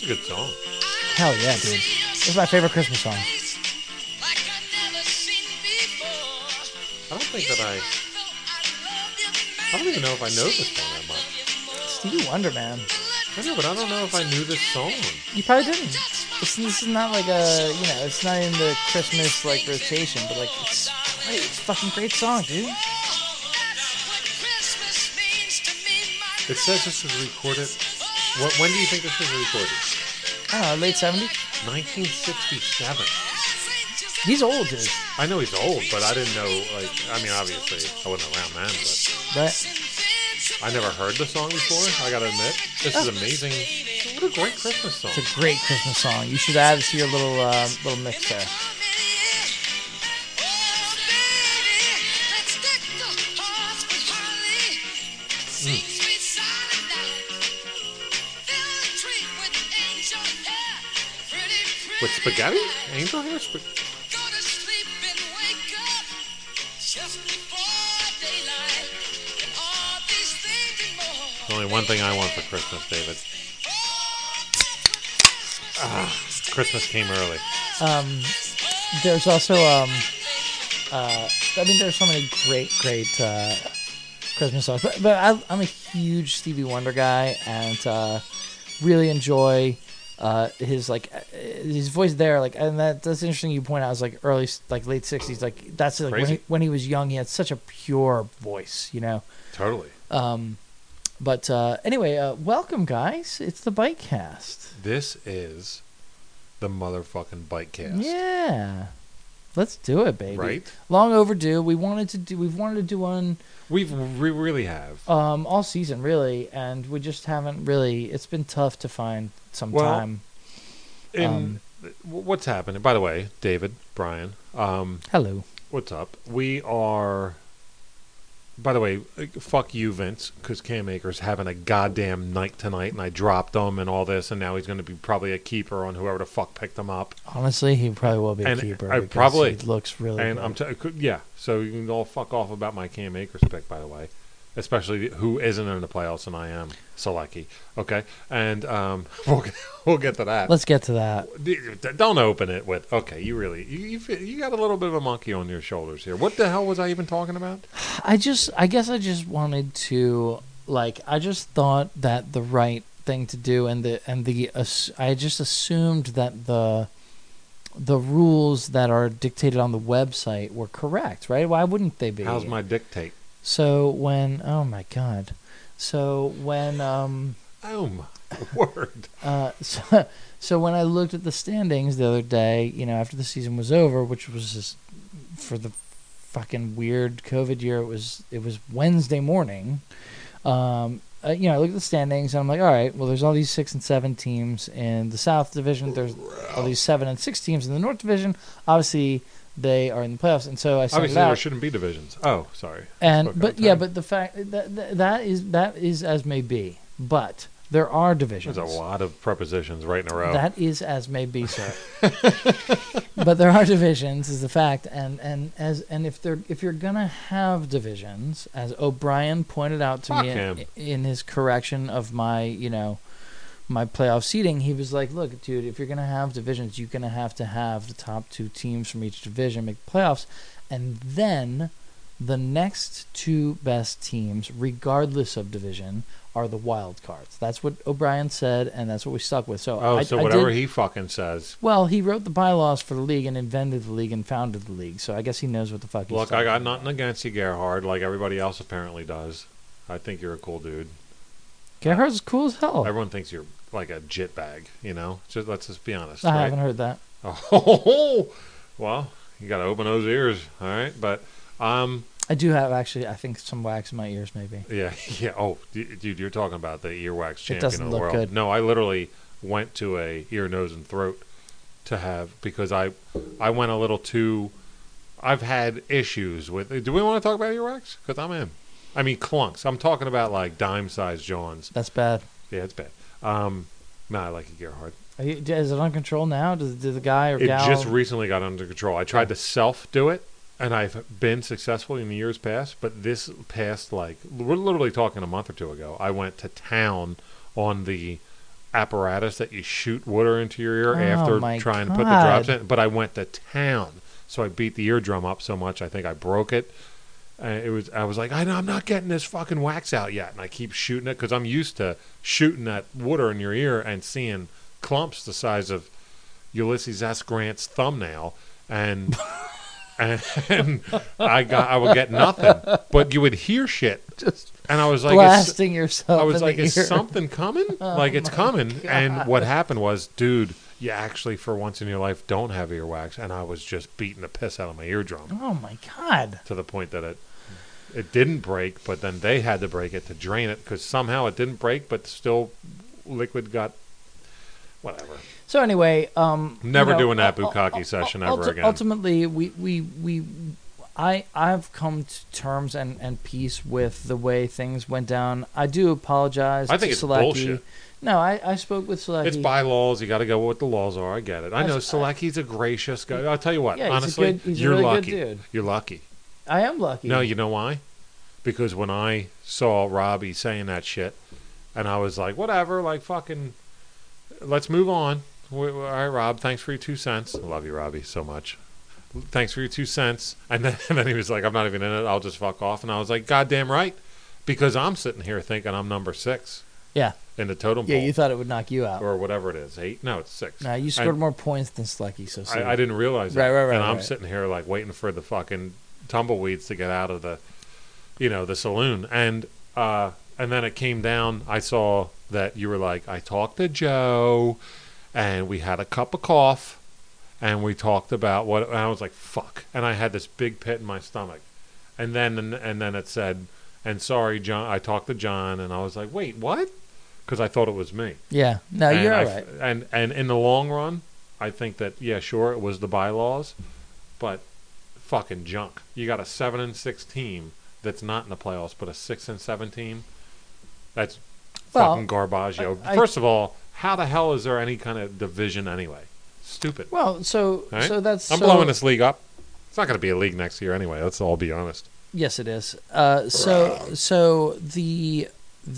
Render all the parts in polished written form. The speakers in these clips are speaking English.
a good song. Hell yeah, dude. This is my favorite Christmas song. I don't think that I don't even know if I know this song that much. Stevie Wonder, man. I know, but I don't know if I knew this song. You probably didn't. This is not like a, it's not in the Christmas, like, rotation, but, like, it's great. It's a fucking great song, dude. It says this was recorded. When do you think this was recorded? I don't know, late 70s? 1967. He's old, dude. I know he's old, but I didn't know, like, I mean, obviously, I wasn't around then, but Right. I never heard the song before, I gotta admit. This is amazing. What a great Christmas song. It's a great Christmas song. You should add it to your little mix there. With spaghetti? Angel hair? There's only one thing I want for Christmas, David. Christmas came early. There's also, there's so many great Christmas songs. But I'm a huge Stevie Wonder guy, and really enjoy his voice there. Like, and that's interesting. You point out, it's like early, like late '60s. Like that's like when he was young, he had such a pure voice. Totally. But anyway, welcome, guys. It's the Bikecast. This is the motherfucking Bikecast. Yeah, let's do it, baby. Right? Long overdue. We've wanted to do one. We really have. All season, really, and we just haven't really. It's been tough to find some time. What's happening? By the way, David, Brian. Hello. What's up? We are. By the way, fuck you, Vince, because Cam Akers having a goddamn night tonight, and I dropped him and all this, and now he's going to be probably a keeper on whoever the fuck picked him up. Honestly, he probably will be a keeper. I probably he looks really. And good. Yeah. So you can all fuck off about my Cam Akers pick, by the way, especially who isn't in the playoffs, and I am so lucky. Okay, and we'll get to that. Let's get to that. Don't open it with okay. You got a little bit of a monkey on your shoulders here. What the hell was I even talking about? I guess I just wanted to I just thought that the right thing to do I just assumed that the rules that are dictated on the website were correct, right? Why wouldn't they be? How's my dictate? So when oh my god. So when oh my word. So when I looked at the standings the other day, after the season was over, which was just for the fucking weird COVID year, it was Wednesday morning. I look at the standings and I'm like, all right, well, there's all these 6 and 7 teams in the South Division. There's all these 7 and 6 teams in the North Division. Obviously, they are in the playoffs, and so I said, obviously there shouldn't be divisions. Oh, sorry. But the fact that is as may be, but there are divisions. There's a lot of prepositions right in a row. That is as may be, sir. But there are divisions, is the fact, and if you're gonna have divisions, as O'Brien pointed out to me in his correction of my my playoff seeding, he was like, look, dude, if you're gonna have divisions, you're gonna have to have the top 2 teams from each division make playoffs, and then the next 2 best teams, regardless of division, are the wild cards. That's what O'Brien said, and that's what we stuck with. So whatever he fucking says. Well, he wrote the bylaws for the league and invented the league and founded the league, so I guess he knows what the fuck he's Look, talking I got about. nothing against you, Gerhard, like everybody else apparently does. I think you're a cool dude. Gerhard's cool as hell. Everyone thinks you're like a jitbag, let's just be honest. I right? haven't heard that. Oh, well, you got to open those ears, all right? But I do have, actually, I think, some wax in my ears, maybe. Yeah. Oh, dude, you're talking about the earwax champion doesn't of the look world. good. No, I literally went to a ear, nose, and throat to have, because I went a little too. I've had issues with. Do we want to talk about earwax? Because I'm in. I mean, clunks. I'm talking about like dime-sized Johns. That's bad. Yeah, it's bad. No, I like it, Gerhard. Is it on control now? Did the guy or It gal? just recently got under control. I tried to self-do it, and I've been successful in the years past, but this past, we're literally talking a month or 2 ago, I went to town on the apparatus that you shoot water into your ear Oh, after my trying to put the God. drops in. But I went to town, so I beat the eardrum up so much I think I broke it. I was like, I'm not getting this fucking wax out yet, and I keep shooting it because I'm used to shooting that water in your ear and seeing clumps the size of Ulysses S. Grant's thumbnail, and and I would get nothing, but you would hear shit, Just and I was like, blasting yourself. I was in like, the is ear. something coming? Like it's coming, God. and what happened was, dude, you actually for once in your life don't have earwax, and I was just beating the piss out of my eardrum Oh my God. to the point that it didn't break, but then they had to break it to drain it because somehow it didn't break, but still liquid got whatever. So anyway, Never you know, doing that bukkake session ever again. Ultimately, I've come to terms and peace with the way things went down. I do apologize. I think to it's Selecki. bullshit. No, I spoke with Selecki. It's bylaws. You got to go with the laws are. I get it. I know Selecki's a gracious guy. I'll tell you what. Yeah, honestly, he's a you're really lucky. good dude. You're lucky. I am lucky. No, you know why? Because when I saw Robbie saying that shit, and I was like, whatever, like fucking, let's move on. All right, Rob, thanks for your 2 cents. I love you, Robbie, so much. Thanks for your 2 cents. And then he was like, I'm not even in it. I'll just fuck off. And I was like, goddamn right. Because I'm sitting here thinking I'm number 6 Yeah. in the totem pole. Yeah, you thought it would knock you out. Or whatever it is. 8? No, it's 6. Nah, you scored more points than Selecki, so see. I didn't realize that. Right, and I'm right. sitting here like waiting for the fucking tumbleweeds to get out of the, the saloon. And then it came down. I saw that you were like, I talked to Joe, and we had a cup of coffee, and we talked about what. And I was like, fuck. And I had this big pit in my stomach. And then it said, and sorry, John. I talked to John, and I was like, wait, what? Because I thought it was me. Yeah. No, And you're all right. And in the long run, I think that sure, it was the bylaws, but fucking junk. You got a 7-6 team that's not in the playoffs, but a 6-7 team. That's fucking garbaggio. First of all, how the hell is there any kind of division anyway? Stupid. Well, so Right? that's I'm blowing this league up. It's not going to be a league next year anyway. Let's all be honest. Yes, it is. So the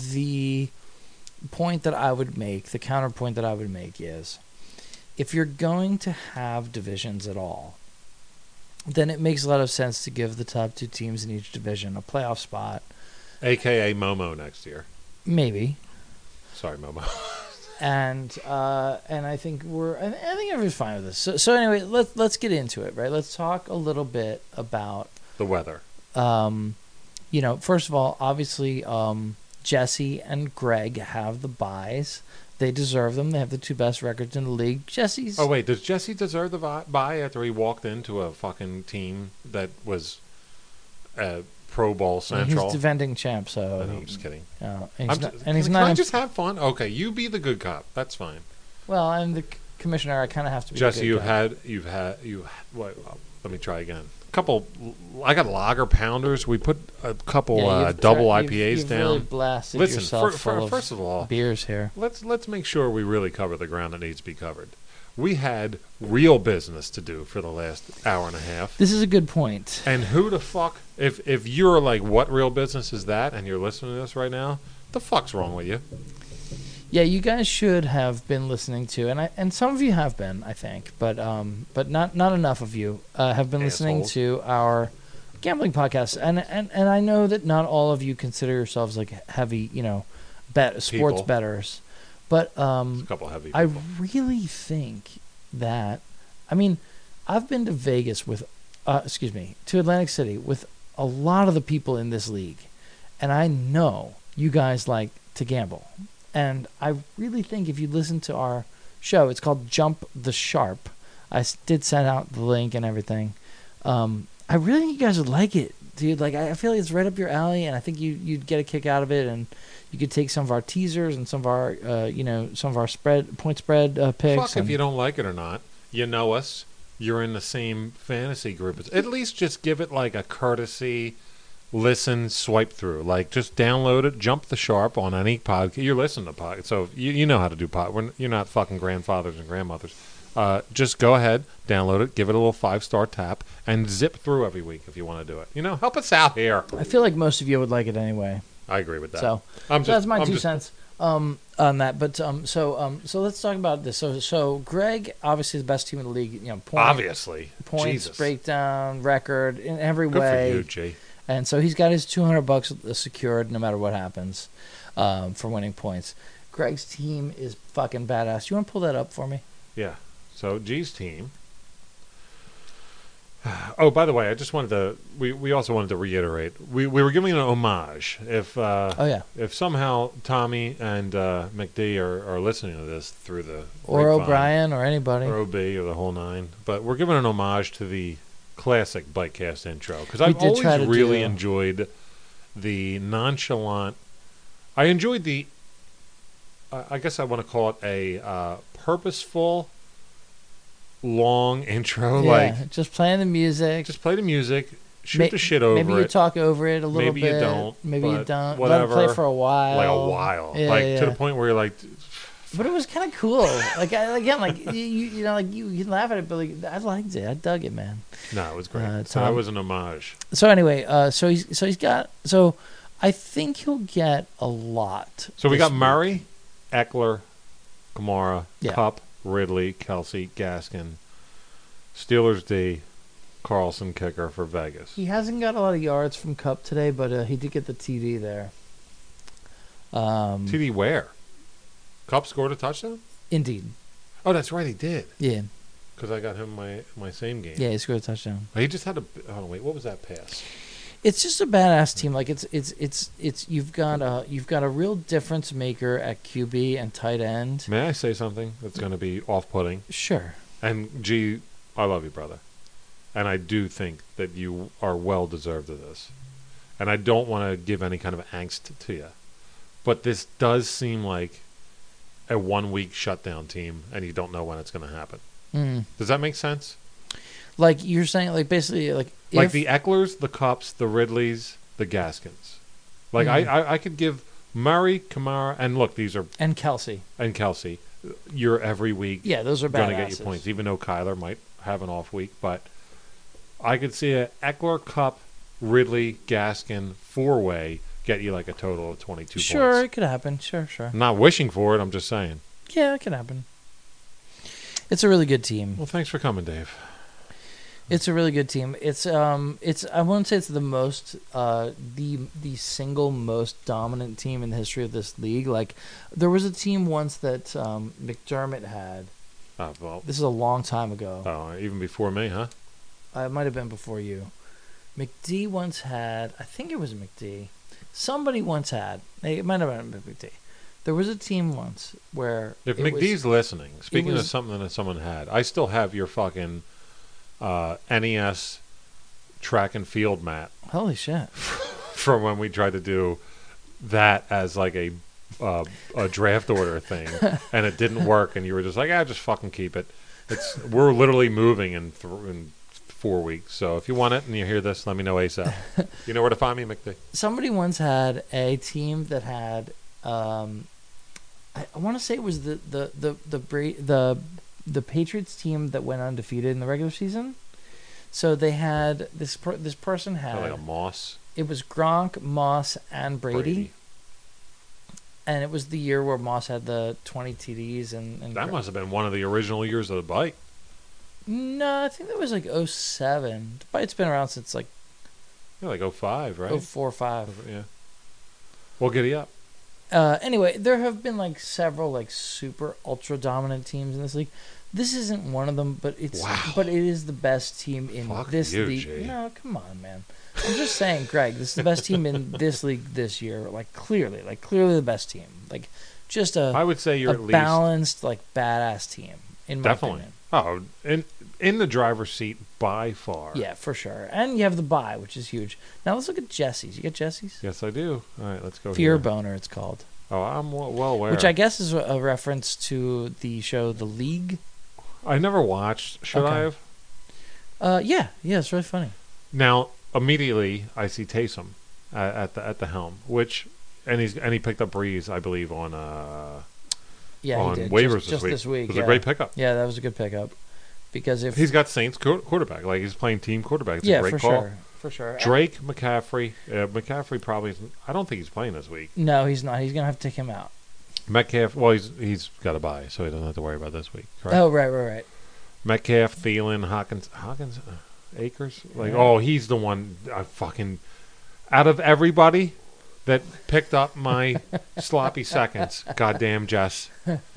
point that I would make, the counterpoint that I would make is, if you're going to have divisions at all, then it makes a lot of sense to give the top 2 teams in each division a playoff spot. AKA Momo next year. Maybe. Sorry, Momo. And I think I think everyone's fine with this. So anyway, let's get into it, right? Let's talk a little bit about The weather. First of all, obviously, Jesse and Greg have the buys. They deserve them. They have the 2 best records in the league. Jesse's. Oh wait, does Jesse deserve the bye after he walked into a fucking team that was Pro Bowl Central? He's defending champ, so. No, I'm just kidding. He's Can not. I just have fun? Okay, you be the good cop. That's fine. Well, I'm the commissioner. I kind of have to be. Jesse, the good guy. Wait, let me try again. I got lager pounders. We put a couple double IPAs you've down. Really blasted Listen, yourself full of first of all, beers here. let's make sure we really cover the ground that needs to be covered. We had real business to do for the last hour and a half. This is a good point. And who the fuck, if you're like, what real business is that, and you're listening to this right now, the fuck's wrong with you? Yeah, you guys should have been listening to, and some of you have been, I think, but not enough of you have been listening to our gambling podcast, and I know that not all of you consider yourselves like heavy, sports bettors, but a couple heavy people. I really think that, I've been to Vegas to Atlantic City with a lot of the people in this league, and I know you guys like to gamble. And I really think if you listen to our show, it's called Jump the Sharp. I did send out the link and everything. I really think you guys would like it, dude. Like, I feel like it's right up your alley, and I think you'd get a kick out of it. And you could take some of our teasers and some of our, some of our point spread picks. Fuck if you don't like it or not. You know us. You're in the same fantasy group. At least just give it like a courtesy. Listen, swipe through. Like, just download it, Jump the Sharp on any podcast. You're listening to podcast, so you know how to do podcast. You're not fucking grandfathers and grandmothers. Just go ahead, download it, give it a little 5-star tap, and zip through every week if you want to do it. Help us out here. I feel like most of you would like it anyway. I agree with that. So that's my 2 cents. On that. But so let's talk about this. So Greg obviously is the best team in the league. You know, Obviously, points, Jesus. breakdown, record in every Good way. for you, G. And so he's got his $200 secured no matter what happens for winning points. Greg's team is fucking badass. You want to pull that up for me? Yeah. So G's team. Oh, by the way, I just wanted to. We also wanted to reiterate. We were giving an homage. If somehow Tommy and McD are listening to this through the or grapevine, O'Brien or anybody or OB or the whole nine, but we're giving an homage to the classic Bikecast intro because We I've did try always to really do- enjoyed the nonchalant. I enjoyed the. I guess I want to call it a purposeful. Long intro, yeah, like just playing the music. just play the music, shoot the shit over maybe you it. talk over it a little Maybe bit. you don't, Maybe you but don't. whatever. Let it play for a while. Like a while, Yeah, like yeah. to the point where you're like, But it was kind of cool. Like again, like you know, like you can laugh at it, but like I liked it. I dug it, man. no, it was great. So Tom- that was an homage. So anyway, so he's got. So I think he'll get a lot. So we this got week. Murray, Eckler, Kamara, Yeah. Kupp, Ridley, Kelsey, Gaskin, Steelers D, Carlson kicker for Vegas. He hasn't got a lot of yards from Cup today, but he did get the TD there. TD where? Kupp scored a touchdown? Indeed. Oh, that's right, he did. Yeah. Because I got him my same game. Yeah, he scored a touchdown. He just had a. Oh wait, what was that pass? It's just a badass team. Like it's you've got a real difference maker at QB and tight end. May I say something that's going to be off-putting? Sure. And G, I love you, brother. And I do think that you are well deserved of this. And I don't want to give any kind of angst to you. But this does seem like a 1 week shutdown team, and you don't know when it's going to happen. Mm. Does that make sense? Like you're saying, like basically, like The Ecklers, the Kupps, the Ridleys, the Gaskins. Like I could give Murray, Kamara, and look, these are and Kelsey. and Kelsey. You're every week. Yeah, those are going to badasses. get you points, even though Kyler might have an off week. But I could see a Eckler, Kupp, Ridley, Gaskin four-way get you like a total of 22 Sure, points. it could happen. Sure. I'm not wishing for it. I'm just saying. Yeah, it could happen. It's a really good team. Well, thanks for coming, Dave. It's a really good team. It's I wouldn't say it's the most the single most dominant team in the history of this league. Like there was a team once that McDermott had. Well, This is a long time ago. even before me, huh? It might have been before you. McD once had. I think it was McD. Somebody once had. It might have been McD. There was a team once where If it McDee's listening, speaking of was- something that someone had, I still have your fucking NES track and field mat holy shit. from when we tried to do that as like a draft order thing, and it didn't work, and you were just like, just fucking keep it. We're literally moving in 4 weeks, so if you want it and you hear this, let me know ASAP. You know where to find me, McD. Somebody once had a team that had I want to say it was the Patriots team that went undefeated in the regular season. So they had this person had Like a Moss. it was Gronk, Moss, and Brady. And it was the year where Moss had the 20 TDs and That must have been one of the original years of the bike. No, I think that was like 07. But it's been around since like Yeah, like 05, right? 04, 05. Yeah. Well, giddy up. Anyway, there have been like several like super ultra dominant teams in this league. This isn't one of them, but it is the best team in Fuck this you, league. Jay. No, come on, man. I'm just saying, Greg, this is the best team in this league this year. Like clearly the best team. Like just I would say you're a at least balanced, like badass team. In my definitely. opinion. In the driver's seat by far. Yeah, for sure. And you have the bye, which is huge. Now let's look at Jesse's. You got Jesse's? Yes, I do. All right, let's go. Fear here. Boner, it's called. Oh, I'm well aware. Which I guess is a reference to the show The League. I never watched. Should I Okay. have? Yeah, it's really funny. Now, immediately I see Taysom at the helm, and he picked up Breeze, I believe, on Yeah, on he did. waivers just this week. It was a great pickup. Yeah, that was a good pickup. Because if He's got Saints quarterback, like he's playing team quarterback. It's a great for call. sure, for sure. Drake, McCaffrey. McCaffrey probably isn't. I don't think he's playing this week. No, he's not. He's gonna have to take him out. Metcalf, well, he's got a bye, so he doesn't have to worry about this week. Correct? Oh, right. Metcalf, Thielen, Hawkins, Akers. He's the one. I fucking out of everybody that picked up my sloppy seconds. Goddamn, Jess.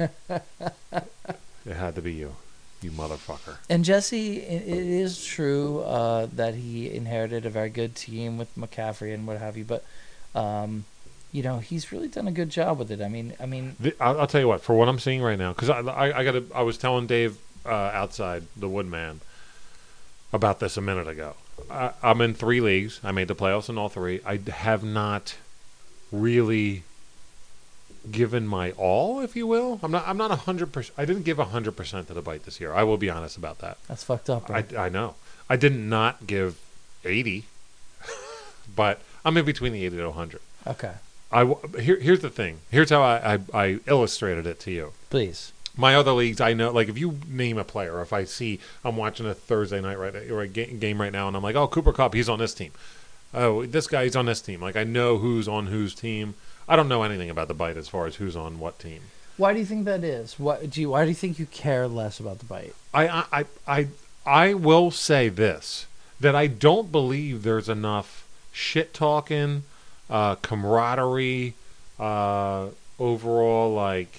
It had to be you motherfucker. And Jesse, it is true that he inherited a very good team with McCaffrey and what have you, but he's really done a good job with it. I mean, I'll tell you what. For what I'm seeing right now, because I was telling Dave outside the Woodman about this a minute ago. I'm in 3 leagues. I made the playoffs in all 3. I have not really given my all, if you will. I'm not 100%. I didn't give 100% to the bite this year. I will be honest about that. That's fucked up. Right? I know. I did not give 80, but I'm in between the 80 to 100. Okay. Here's the thing. Here's how I illustrated it to you. Please. My other leagues, I know, like if you name a player, if I see I'm watching a Thursday night or a game right now, and I'm like, oh, Cooper Kupp, he's on this team. Oh, this guy's on this team. Like I know who's on whose team. I don't know anything about the bite as far as who's on what team. Why do you think that is? Why do you think you care less about the bite? I will say this, that I don't believe there's enough shit talking, camaraderie, overall, like,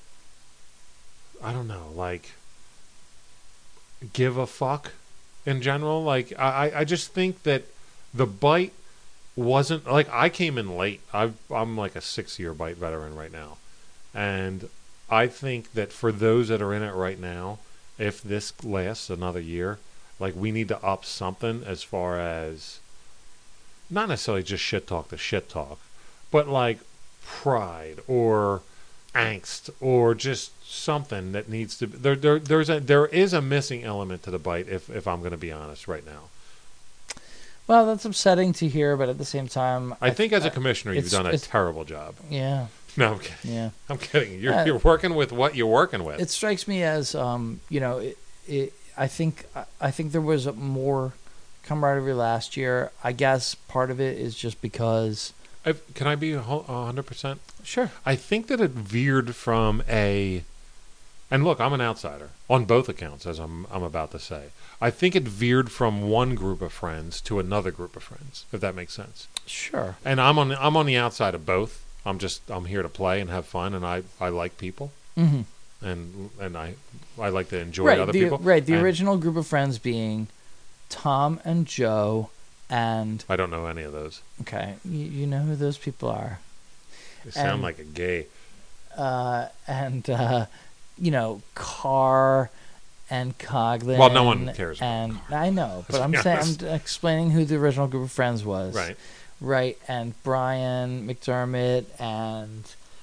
I don't know, like, give a fuck in general. Like, I just think that the bite wasn't, like, I came in late. I'm like a 6-year bite veteran right now. And I think that for those that are in it right now, if this lasts another year, like, we need to up something as far as not necessarily just shit talk to shit talk, but like pride or angst or just something that needs to there is a missing element to the bite if I'm going to be honest right now. Well, that's upsetting to hear, but at the same time, I think as a commissioner you've done a terrible job. Yeah. No, I'm kidding. Yeah. I'm kidding. You're working with what you're working with. It strikes me as I think there was more camaraderie last year. I guess part of it is just because. Can I be 100%? Sure. I think that it veered from and look, I'm an outsider on both accounts, as I'm about to say. I think it veered from one group of friends to another group of friends, if that makes sense. Sure. And I'm on the outside of both. I'm here to play and have fun, and I like people. Mm-hmm. And I like to enjoy other people. Right. The original group of friends being Tom and Joe and... I don't know any of those. Okay. You know who those people are. They sound like a gay. Carr and Coughlin. Well, no one cares about Carr. I know, but I'm explaining who the original group of friends was. Right. Right, and Brian McDermott and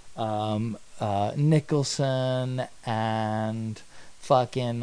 Nicholson and fucking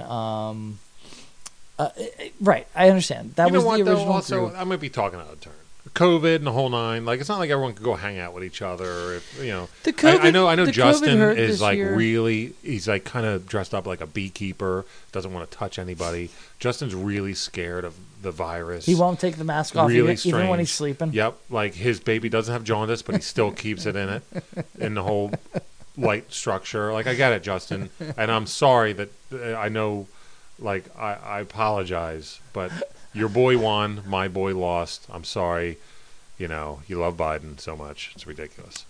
right. I understand. That was the original group. I might be talking out of turn. COVID and the whole nine. Like, it's not like everyone could go hang out with each other. I know Justin is like really. He's like kind of dressed up like a beekeeper. Doesn't want to touch anybody. Justin's really scared of the virus. He won't take the mask off even when he's sleeping. Yep, like his baby doesn't have jaundice, but he still keeps it in it, in the whole light structure. Like, I get it, Justin, and I'm sorry that I know. Like, I apologize, but your boy won, my boy lost. I'm sorry. You love Biden so much. It's ridiculous.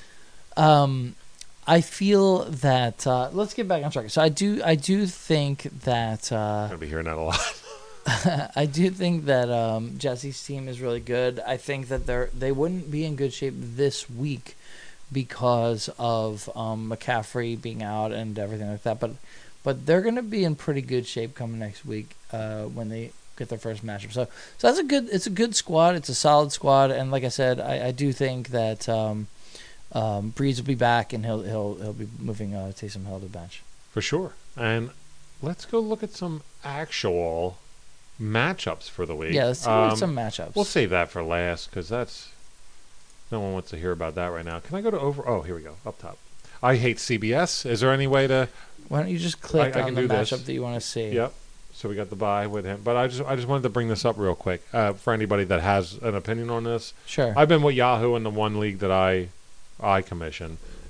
I feel that let's get back on track. So I do think that I'm gonna be hearing that a lot. I do think that Jesse's team is really good. I think that they wouldn't be in good shape this week because of McCaffrey being out and everything like that. But they're going to be in pretty good shape coming next week when they get their first matchup. So that's it's a good squad. It's a solid squad, and like I said, I do think that Breeze will be back and he'll be moving Taysom Hill to the bench for sure. And let's go look at some actual matchups for the week. Yeah, let's look at some matchups. We'll save that for last because no one wants to hear about that right now. Can I go to over? Oh, here we go, up top. I hate CBS. Is there any way to? Why don't you just click on the matchup that you want to see? Yep. So we got the bye with him, but I just wanted to bring this up real quick for anybody that has an opinion on this. Sure. I've been with Yahoo in the one league that I commission,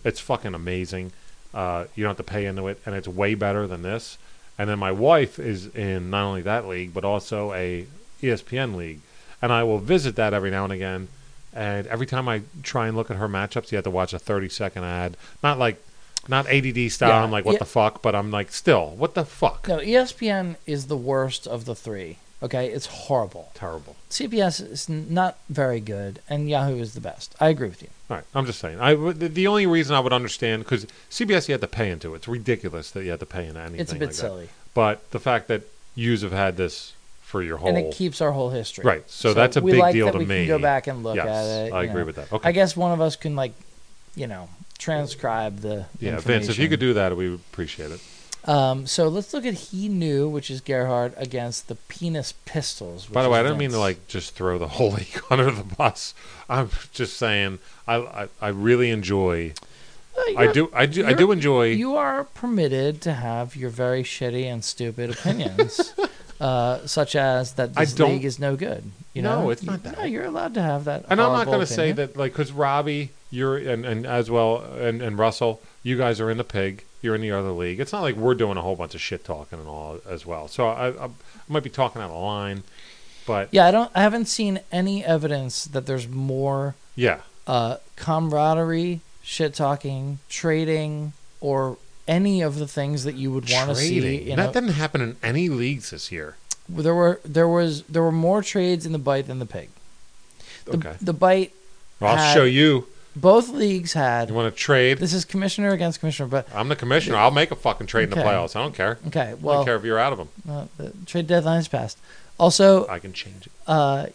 It's fucking amazing. You don't have to pay into it, and it's way better than this. And then my wife is in not only that league, but also a ESPN league. And I will visit that every now and again. And every time I try and look at her matchups, you have to watch a 30-second ad. Not ADD style. Yeah, I'm like, what the fuck? But I'm like, still, what the fuck? No, ESPN is the worst of the three. Okay, it's horrible. Terrible. CBS is not very good, and Yahoo is the best. I agree with you. All right, I'm just saying. The only reason I would understand, because CBS you have to pay into it. It's ridiculous that you have to pay into anything. It's a bit like silly. That. But the fact that yous have had this for your whole... And it keeps our whole history. Right, so that's a big deal to me. We can go back and look at it. I agree with that. Okay. I guess one of us can, transcribe the Vince, if you could do that, we would appreciate it. So let's look at He Knew, which is Gerhard, against the Penis Pistols. By the way, I don't mean to just throw the whole league under the bus. I'm just saying I really enjoy. I do enjoy. You are permitted to have your very shitty and stupid opinions, such as that this league is no good. No, it's not that. No, you're allowed to have that. And I'm not going to say that, because Robbie, you're and as well, and Russell, you guys are in the pig. You're in the other league. It's not like we're doing a whole bunch of shit talking and all as well. So I might be talking out of line, but yeah, I haven't seen any evidence that there's more camaraderie, shit talking, trading, or any of the things that you would want to see. That didn't happen in any leagues this year. There were more trades in the bite than the pig. The bite. Well, I'll show you. Both leagues had. You want to trade? This is commissioner against commissioner, but I'm the commissioner. I'll make a fucking trade in the playoffs. I don't care. Okay, well, I don't care if you're out of them. The trade deadline is passed. Also, I can change it. I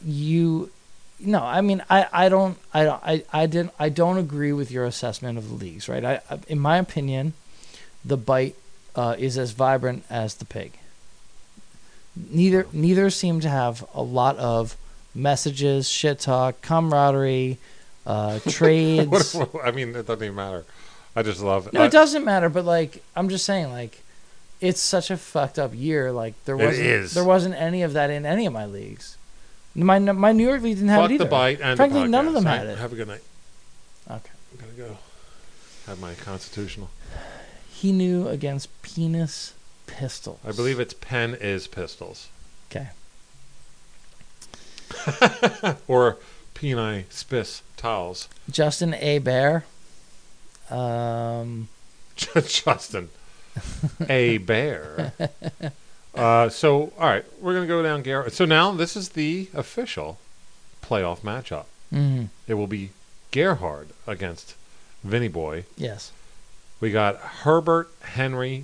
don't agree with your assessment of the leagues. Right? In my opinion, the bite is as vibrant as the pig. Neither seem to have a lot of messages, shit talk, camaraderie. Trades. I mean, it doesn't even matter. I just love it. No, it doesn't matter. But I'm just saying, it's such a fucked up year. There wasn't any of that in any of my leagues. My New York league didn't have it either. The bite and frankly, the podcast. none of them had it. Have a good night. Okay, I'm gonna go have my constitutional. He Knew against Penis Pistols. I believe it's Pen is Pistols. Okay. Or Peni Spiss Towels. Justin A. Bear. Justin A. Bear. So, all right, we're going to go down Gerhard. So now this is the official playoff matchup. Mm-hmm. It will be Gerhard against Vinny Boy. Yes. We got Herbert, Henry,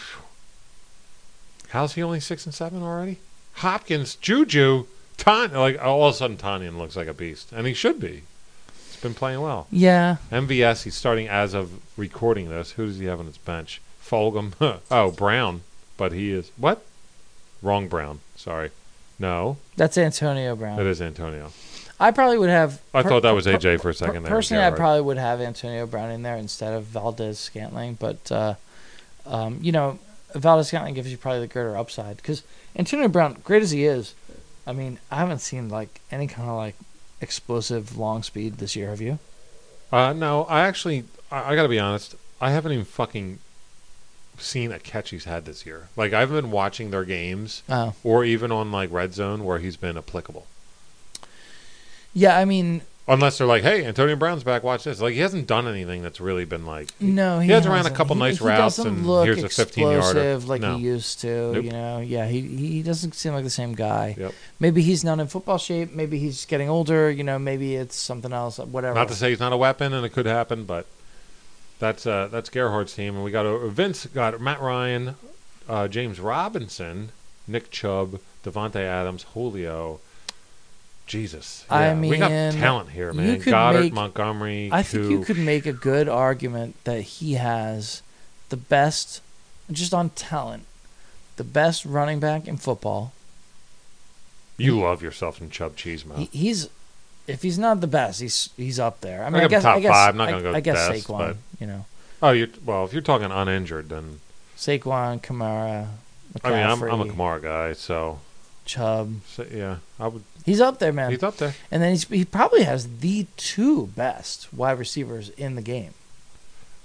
how's he only 6-7 already? Hopkins, Juju, all of a sudden Tanyan looks like a beast, and he should be. He's been playing well. Yeah. MVS, he's starting as of recording this. Who does he have on his bench? Fulgham. Oh, Brown. But he is... What? Wrong Brown. Sorry. No. That's Antonio Brown. It is Antonio. I probably would have... I thought that was AJ for a second there. Personally, I probably would have Antonio Brown in there instead of Valdez-Scantling. But, Valdez-Scantling gives you probably the greater upside. Because Antonio Brown, great as he is, I mean, I haven't seen, any kind of, explosive long speed this year. Have you? No. I got to be honest. I haven't even fucking seen a catch he's had this year. I haven't been watching their games. Oh. Or even on, Red Zone where he's been applicable. Yeah, I mean... Unless they're like, hey, Antonio Brown's back, watch this. He hasn't done anything that's really been No, he has ran a couple nice routes, and here's a 15-yarder. He used to, Nope. Yeah, he doesn't seem like the same guy. Yep. Maybe he's not in football shape. Maybe he's getting older. Maybe it's something else, whatever. Not to say he's not a weapon, and it could happen, but that's Gerhard's team. And we got Vince got Matt Ryan, James Robinson, Nick Chubb, Devontae Adams, Julio. Jesus. Yeah, I mean, we got talent here, man. Goddard, Montgomery. I think you could make a good argument that he has the best, just on talent, the best running back in football. You love yourself some Chubb cheese, man. If he's not the best, he's up there. I mean, I guess top five. I'm not going to go I guess best, Saquon, Oh, if you're talking uninjured, then Saquon, Kamara, McCaffrey. I mean, I'm a Kamara guy, so Chubb. So, yeah, I would. He's up there, man. He's up there. And then he probably has the two best wide receivers in the game.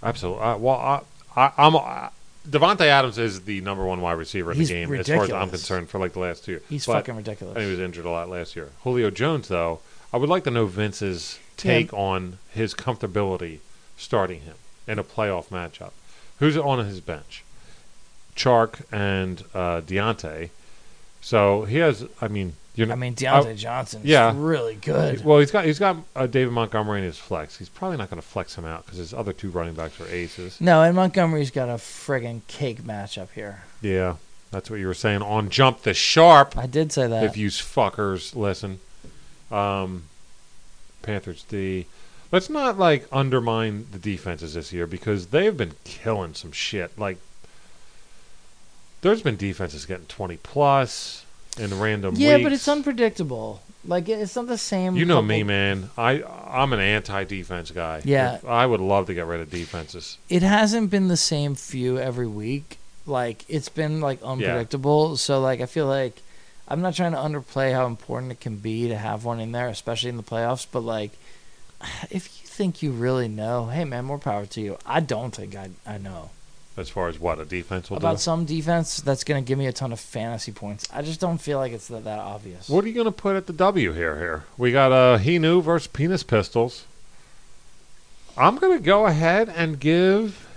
Absolutely. Devontae Adams is the number one wide receiver in the game as far as I'm concerned for like the last 2 years. He's fucking ridiculous. And he was injured a lot last year. Julio Jones, though, I would like to know Vince's take on his comfortability starting him in a playoff matchup. Who's on his bench? Chark and Deontay. So he has. Deontay Johnson's really good. Well, he's got David Montgomery in his flex. He's probably not going to flex him out because his other 2 running backs are aces. No, and Montgomery's got a friggin' cake matchup here. Yeah, that's what you were saying on Jump the Sharp. I did say that. If you fuckers listen. Panthers D. Let's not undermine the defenses this year because they've been killing some shit. Like, there's been defenses getting 20 plus in random weeks. Yeah, but it's unpredictable. Like, it's not the same. You know me, man. I'm an anti-defense guy. Yeah. I would love to get rid of defenses. It hasn't been the same few every week. Like, it's been, unpredictable. Yeah. So, I feel like I'm not trying to underplay how important it can be to have one in there, especially in the playoffs. But, if you think you really know, hey, man, more power to you. I don't think I know. As far as what a defense will do? About some defense that's going to give me a ton of fantasy points. I just don't feel like it's that obvious. What are you going to put at the W here? We got He Knew versus Penis Pistols. I'm going to go ahead and give...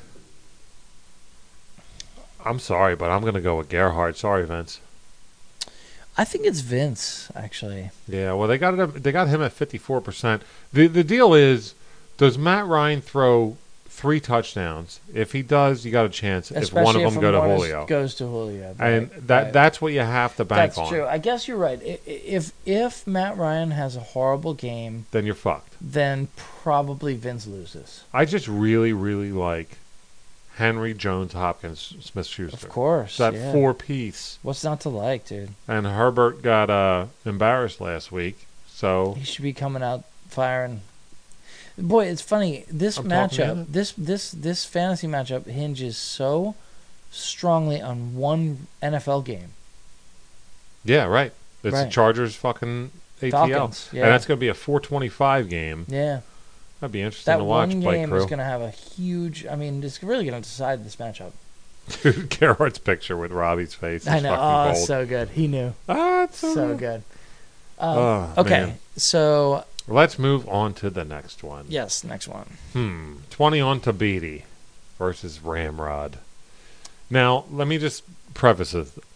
I'm sorry, but I'm going to go with Gerhard. Sorry, Vince. I think it's Vince, actually. Yeah, well, they got him at 54%. The deal is, does Matt Ryan throw 3 touchdowns? If he does, you got a chance. Especially if one of them go to Julio, goes to Julio, and that's what you have to bank on. That's true. I guess you're right. If Matt Ryan has a horrible game, then you're fucked. Then probably Vince loses. I just really, really like Henry, Jones, Hopkins, Smith-Schuster. Of course, that 4-piece. What's not to like, dude? And Herbert got embarrassed last week, so he should be coming out firing. Boy, it's funny. This matchup, this fantasy matchup hinges so strongly on one NFL game. Yeah, right. It's the Chargers fucking ATL. Falcons, yeah. And that's going to be a 425 game. Yeah. That'd be interesting to watch. That one game is going to have a huge... I mean, it's really going to decide this matchup. Dude, Gerhardt's picture with Robbie's face is I know. fucking gold. So good. He knew. It's so good. Okay, man. So... Let's move on to the next one. Yes, next one. 20 on Tabiti versus Ramrod. Now, let me just preface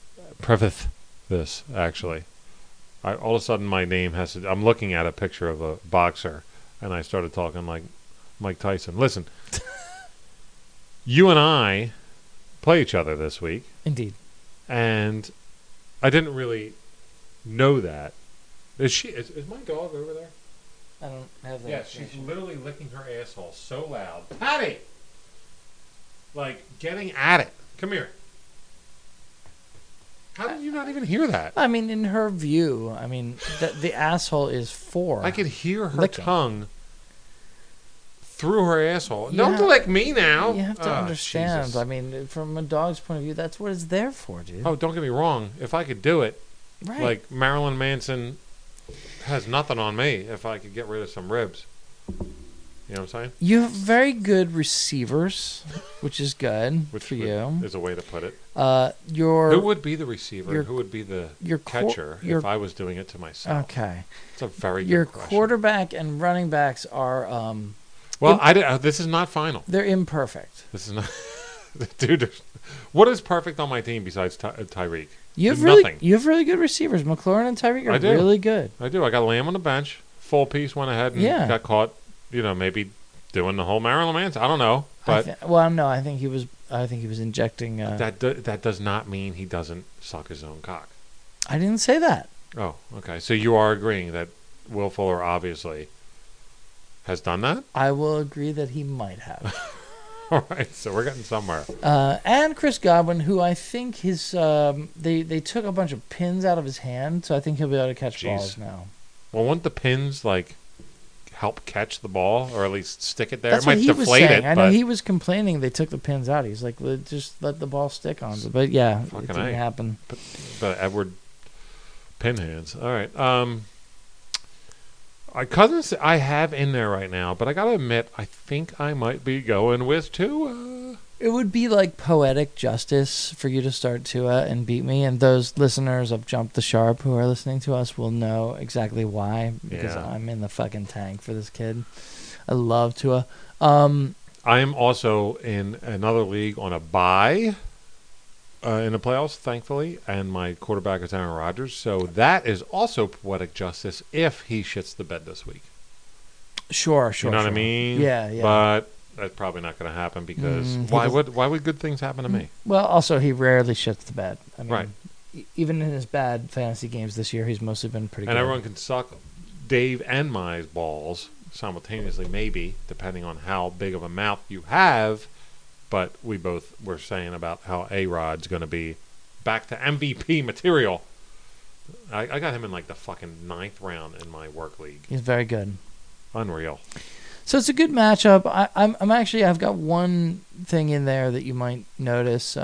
this, actually. All of a sudden, my name has to... I'm looking at a picture of a boxer, and I started talking like Mike Tyson. Listen, you and I play each other this week. Indeed. And I didn't really know that. Is my dog over there? I don't have that. Yeah, she's literally licking her asshole so loud. Patty! Like, getting at it. Come here. How did you not even hear that? I mean, in her view, the asshole is for I could hear her licking. tongue through her asshole. Don't lick me now. You have to understand. Jesus. I mean, from a dog's point of view, that's what it's there for, dude. Oh, don't get me wrong. If I could do it, right. Like Marilyn Manson has nothing on me if I could get rid of some ribs. You know what I'm saying? You have very good receivers, which is good for you. Is a way to put it. Who would be the receiver? Who would be the catcher if I was doing it to myself? Okay. It's a very good Your question. quarterback and running backs are... this is not final. They're imperfect. This is not... Dude, what is perfect on my team besides Tyreek? You have nothing. You have really good receivers. McLaurin and Tyreek are really good. I do. I got Lamb on the bench. Full piece went ahead and got caught. Maybe doing the whole Marilyn Manson. I don't know, but I think he was injecting. That does not mean he doesn't suck his own cock. I didn't say that. Oh, okay. So you are agreeing that Will Fuller obviously has done that? I will agree that he might have. All right, so we're getting somewhere. And Chris Godwin, who I think they took a bunch of pins out of his hand, so I think he'll be able to catch balls now. Well, won't the pins help catch the ball, or at least stick it there? That's it might what he deflate was saying. it. I know he was complaining they took the pins out. He's like, just let the ball stick on. But yeah, it didn't happen. But Edward pin hands. All right. Cousins, I have in there right now, but I got to admit, I think I might be going with Tua. It would be like poetic justice for you to start Tua and beat me, and those listeners of Jump the Sharp who are listening to us will know exactly why, because I'm in the fucking tank for this kid. I love Tua. I am also in another league on a bye in the playoffs, thankfully, and my quarterback is Aaron Rodgers, so that is also poetic justice if he shits the bed this week. Sure. You know what I mean? Yeah. But that's probably not going to happen because why would good things happen to me? Well, also he rarely shits the bed. I mean, right. Even in his bad fantasy games this year, he's mostly been pretty good. And everyone can suck Dave and my balls simultaneously, maybe, depending on how big of a mouth you have. But we both were saying about how A-Rod's going to be back to MVP material. I got him in like the fucking 9th round in my work league. He's very good. Unreal. So it's a good matchup. I've got one thing in there that you might notice,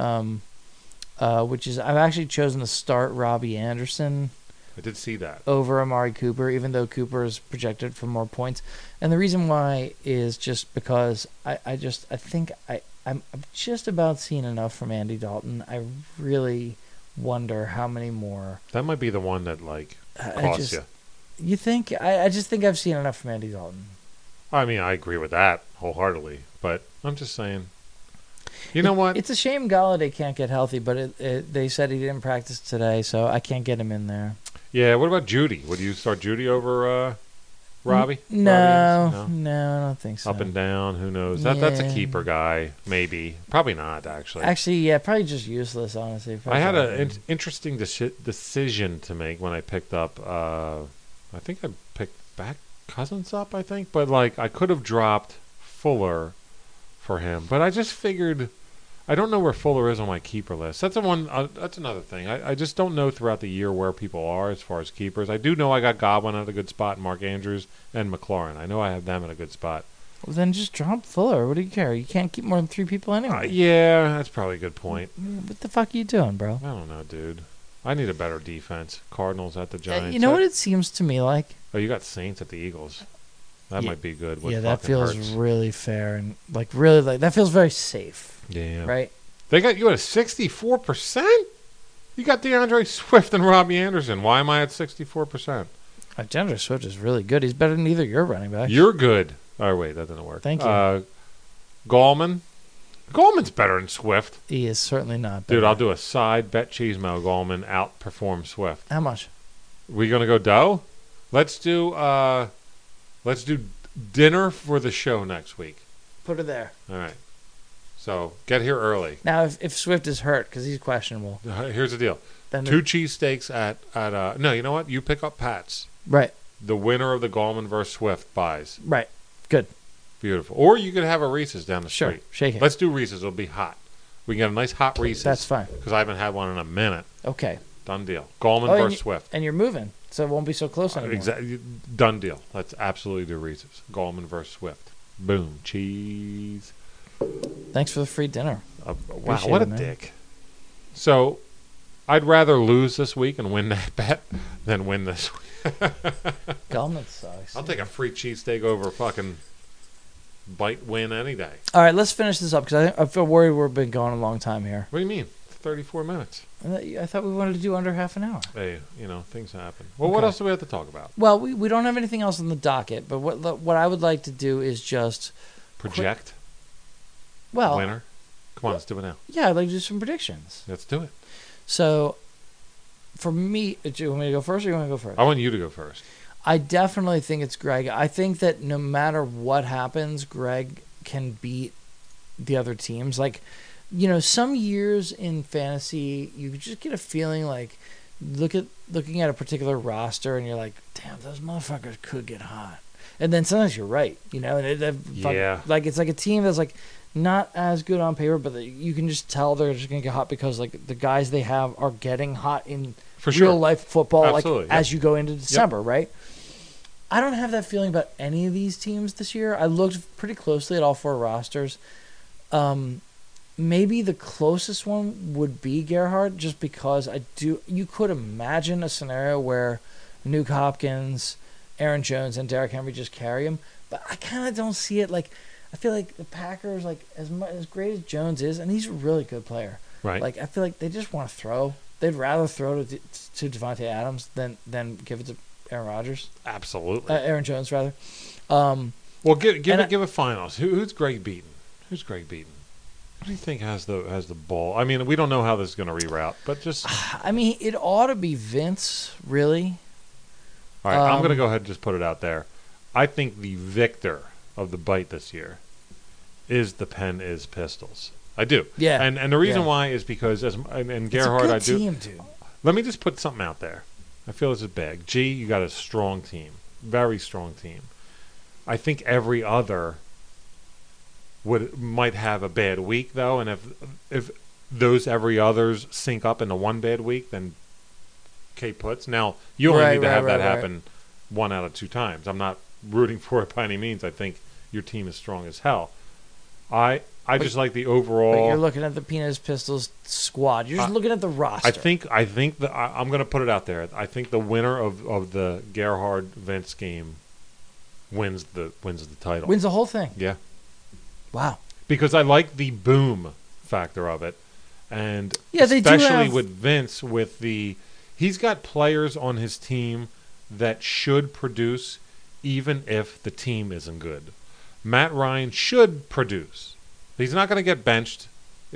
which is I've actually chosen to start Robbie Anderson. I did see that. Over Amari Cooper, even though Cooper is projected for more points. And the reason why is just because I'm just about seeing enough from Andy Dalton. I really wonder how many more. That might be the one that costs you. You think? I just think I've seen enough from Andy Dalton. I mean, I agree with that wholeheartedly, but I'm just saying. You know what? It's a shame Galladay can't get healthy, but they said he didn't practice today, so I can't get him in there. Yeah, what about Judy? Would you start Judy over Robbie? No, I don't think so. Up and down, who knows? That's a keeper guy, maybe. Probably not, actually. Actually, yeah, probably just useless, honestly. I had an interesting decision to make when I picked up, I think I picked back Cousins up, I think. But, I could have dropped Fuller for him. But I just figured, I don't know where Fuller is on my keeper list. That's that's another thing. I just don't know throughout the year where people are as far as keepers. I do know I got Godwin at a good spot, and Mark Andrews and McLaurin. I know I have them at a good spot. Well, then just drop Fuller. What do you care? You can't keep more than 3 people anyway. Yeah, that's probably a good point. What the fuck are you doing, bro? I don't know, dude. I need a better defense. Cardinals at the Giants. You know what it seems to me like? Oh, you got Saints at the Eagles. That might be good. Yeah, that feels really fair and really that feels very safe. Yeah. Right? They got you at a 64%? You got DeAndre Swift and Robbie Anderson. Why am I at 64%? DeAndre Swift is really good. He's better than either your running backs. You're good. Oh, wait, that didn't work. Thank you. Gallman. Gallman's better than Swift. He is certainly not better. Dude, I'll do a side bet Cheesemo. Gallman outperforms Swift. How much? We going to go dough? Let's do dinner for the show next week. Put it there. All right. So get here early. Now, if Swift is hurt, because he's questionable. Here's the deal. Then 2 cheesesteaks at no, you know what? You pick up Pat's. Right. The winner of the Gallman versus Swift buys. Right. Good. Beautiful. Or you could have a Reese's down the street. Sure. Shake it. Let's do Reese's. It'll be hot. We can get a nice hot Reese's. That's fine. Because I haven't had one in a minute. Okay. Done deal. Gallman versus Swift. And you're moving, so it won't be so close anymore. Exactly. Done deal. Let's absolutely do Reese's. Gallman versus Swift. Boom. Cheese. Thanks for the free dinner. Wow, what a dick. So, I'd rather lose this week and win that bet than win this week. Gallman sucks. I'll take a free cheesesteak over a fucking bite win any day. All right, let's finish this up because I feel worried we've been going a long time here. What do you mean? 34 minutes. I thought we wanted to do under half an hour. Hey, things happen. Well, What else do we have to talk about? Well, we don't have anything else on the docket, but what I would like to do is just project. Winner. Come on, let's do it now. Yeah, I'd like to do some predictions. Let's do it. So, for me, do you want me to go first or you want to go first? I want you to go first. I definitely think it's Greg. I think that no matter what happens, Greg can beat the other teams. Some years in fantasy, you just get a feeling looking at a particular roster and you're like, damn, those motherfuckers could get hot. And then sometimes you're right, Yeah. It's like a team that's not as good on paper, but you can just tell they're just going to get hot because the guys they have are getting hot in real life football. Absolutely, as you go into December, right? I don't have that feeling about any of these teams this year. I looked pretty closely at all 4 rosters. Maybe the closest one would be Gerhard, just because you could imagine a scenario where Nuke Hopkins Aaron Jones and Derrick Henry just carry him. But I kind of don't see it. Like, I feel like the Packers, like as great as Jones is, and he's a really good player. Right. Like I feel like they just want to throw. They'd rather throw to Devontae Adams than give it to Aaron Rodgers. Absolutely. Aaron Jones rather. Well, give a finals. Who's Greg beaten? Who's Greg beaten? Who do you think has the ball? I mean, we don't know how this is going to reroute, but just. I mean, it ought to be Vince, really. All right, I'm going to go ahead and just put it out there. I think the victor of the bite this year is the Penn is Pistols. I do. Yeah. And the reason why is because and Gerhard, I do. Team, dude. Let me just put something out there. I feel this is big. G, you got a strong team, very strong team. I think every other might have a bad week though, and if those every others sync up into one bad week, then K puts. Now you only need to have that happen 1 out of 2 times. I'm not rooting for it by any means. I think your team is strong as hell. I just like the overall. But you're looking at the Peanuts Pistols squad. You're just looking at the roster. I think that I'm going to put it out there. I think the winner of the Gerhard Vince game wins the title. Wins the whole thing. Yeah. Wow. Because I like the boom factor of it, and they do especially have... with Vince, he's got players on his team that should produce, even if the team isn't good. Matt Ryan should produce. He's not going to get benched.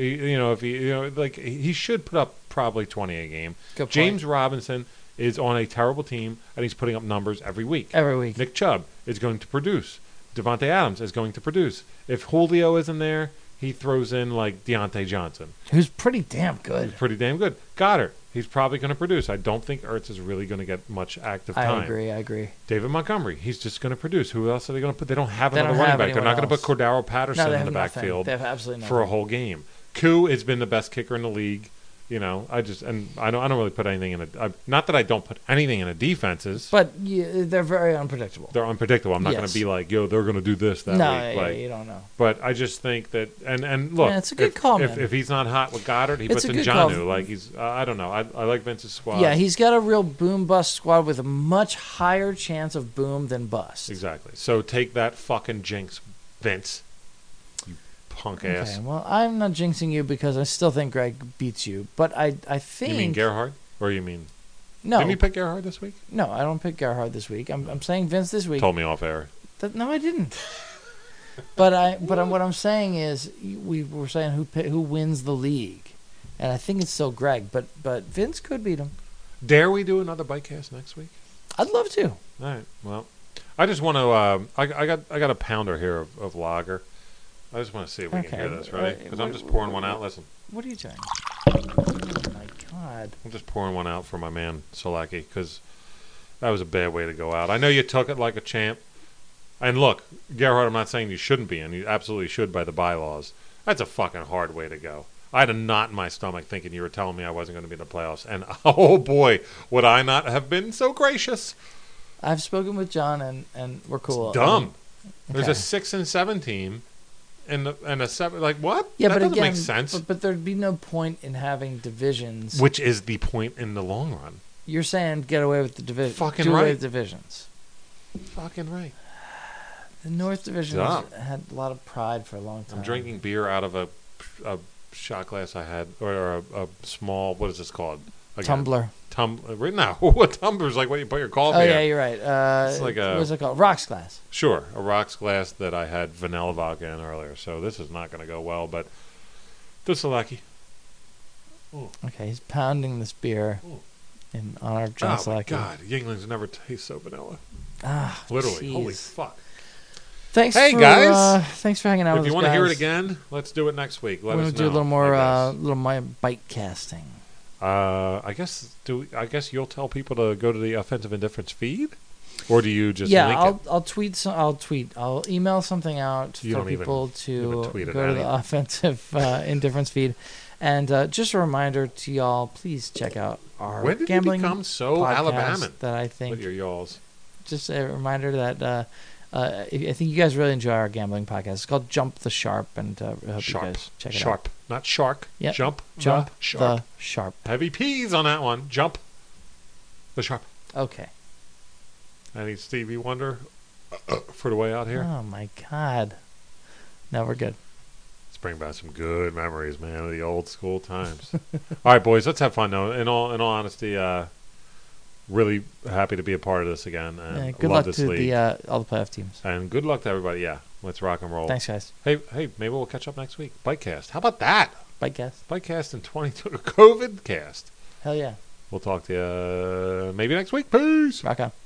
He should put up probably 20 a game. James Robinson is on a terrible team, and he's putting up numbers every week. Every week. Nick Chubb is going to produce. Devontae Adams is going to produce. If Julio isn't there, he throws in like Deontay Johnson, who's pretty damn good. Goddard, he's probably going to produce. I don't think Ertz is really going to get much active time. I agree. David Montgomery, he's just going to produce. Who else are they going to put? They don't have another running back. They're not going to put Cordero Patterson in the backfield for a whole game. Koo has been the best kicker in the league. I don't really put anything in it. Not that I don't put anything in the defenses, but they're very unpredictable. They're unpredictable. I'm not going to be like, they're going to do this that week. No, you don't know. But I just think that, and look, it's a good call, man. If he's not hot with Goddard, he puts in Jonnu. Like he's, I don't know. I like Vince's squad. Yeah, he's got a real boom bust squad with a much higher chance of boom than bust. Exactly. So take that fucking jinx, Vince. Punk ass. Okay, well, I'm not jinxing you because I still think Greg beats you, but I think... You mean Gerhard? Or you mean... No. Didn't you pick Gerhard this week? No, I don't pick Gerhard this week. I'm saying Vince this week. Told me off air. No, I didn't. But what I'm saying is we were saying who wins the league, and I think it's still Greg, but Vince could beat him. Dare we do another Bitecast next week? I'd love to. All right. Well, I just want to... I got a pounder here of lager. I just want to see if we can hear this, right? Because I'm just pouring one out. Listen. What are you doing? Oh, my God. I'm just pouring one out for my man, Solaki, because that was a bad way to go out. I know you took it like a champ. And look, Gerhard, I'm not saying you shouldn't be, and you absolutely should by the bylaws. That's a fucking hard way to go. I had a knot in my stomach thinking you were telling me I wasn't going to be in the playoffs. And, oh, boy, would I not have been so gracious. I've spoken with John, and we're cool. It's dumb. There's a 6 and 7 team. And a 7, like what? Yeah, that but doesn't again, make sense. But there'd be no point in having divisions. Which is the point in the long run. You're saying get away with the division. Fucking do right. away with divisions. Fucking right. The North Division had a lot of pride for a long time. I'm drinking beer out of a shot glass I had, or a small. What is this called? Again, tumbler. Right now, a tumbler is like what you put your coffee in. Oh, yeah, you're right. It's like what's it called? Rocks glass. Sure, a rocks glass that I had vanilla vodka in earlier. So this is not going to go well, but this is lucky. Okay, he's pounding this beer in honor of John Solaki. Oh, my God. Yuenglings never taste so vanilla. Ah, literally. Geez. Holy fuck. Thanks guys. Thanse for hanging out with us, If you want to hear it again, let's do it next week. Let us know. We're going to do a little more my bite casting. I guess you'll tell people to go to the Offensive Indifference feed, or do you just link it? I'll tweet. I'll email something out for people to go to the Offensive Indifference feed, and just a reminder to y'all: please check out our when did gambling you become so podcast. Alabama That I think with your y'alls. Just a reminder that I think you guys really enjoy our gambling podcast. It's called Jump the Sharp, and I hope you guys check it out. Sharp, not shark. Yep. Jump the Sharp. Sharp. Heavy P's on that one. Jump the Sharp. Okay. Any Stevie Wonder for the way out here? Oh my God. No, we're good. Let's bring back some good memories, man, of the old school times. All right, boys, let's have fun though. In all honesty, really happy to be a part of this again. And Good love luck this to league. all the playoff teams. And good luck to everybody. Yeah, let's rock and roll. Thanks, guys. Hey, maybe we'll catch up next week. Bikecast. How about that? Bikecast. Bikecast in 22. COVID cast. Hell yeah. We'll talk to you maybe next week. Peace. Rock on.